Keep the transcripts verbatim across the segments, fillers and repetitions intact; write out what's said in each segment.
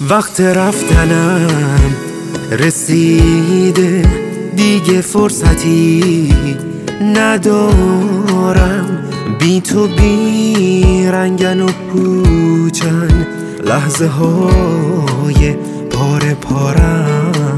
وقت رفتنم رسیده، دیگه فرصتی ندارم. بی تو بی رنگن و پوچن لحظه های پاره پارم.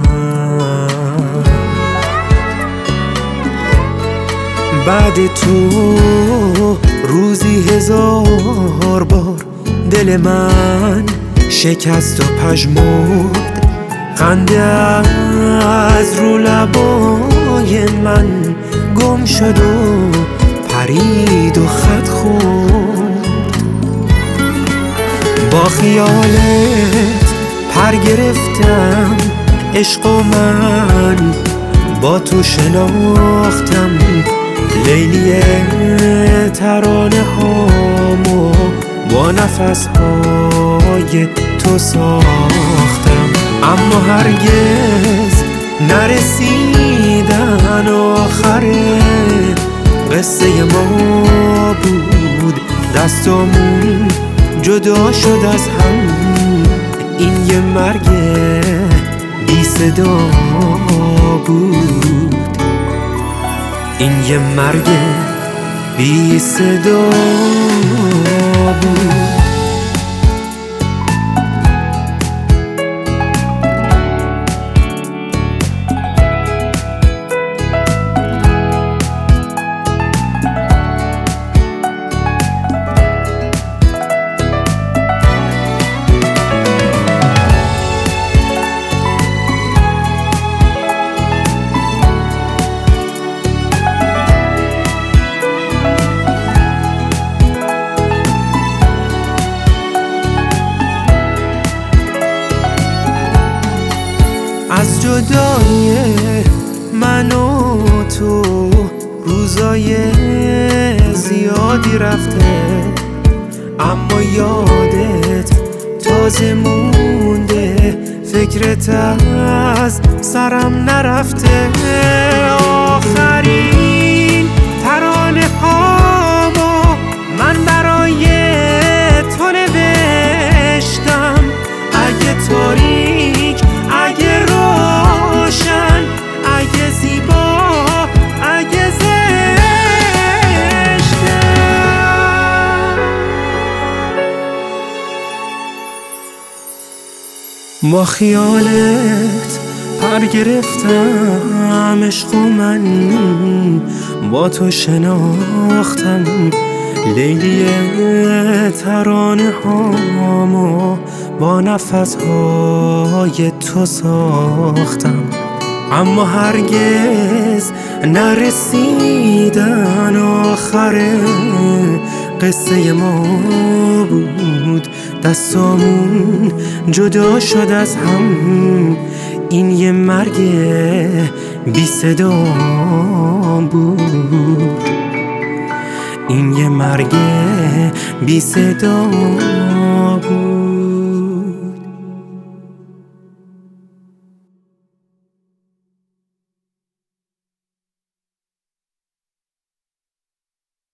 بعد تو روزی هزار بار دل من شکست و پژمرد، خنده از رو لبای من گم شد و پرید و خط خورد. با خیالت پر گرفتم عشق و من با تو شناختم. لیلی ترانه هامو با نفس های تو ساختم، اما هرگز نرسیدن آخر قصه ما بود. دستامون جدا شد از هم، این یه مرگ بی صدا بود. این یه مرگ بی صدا بود. از جدایی من و تو روزای زیادی رفته، اما یادت تازه مونده، فکرت از سرم نرفته. آخرین ترانه هامو من برای تو نوشتم، اگه تاریک اگه روشن اگه زیبا اگه زشتم. با خیالت پر گرفتم عشق و من با تو شناختم. لیلی ترانه هامو با نفس های تو ساختم، اما هرگز نرسیدن آخر قصه ما بود. دستامون جدا شد از هم، این یه مرگ بی صدا بود. این یه مرگ بی صدا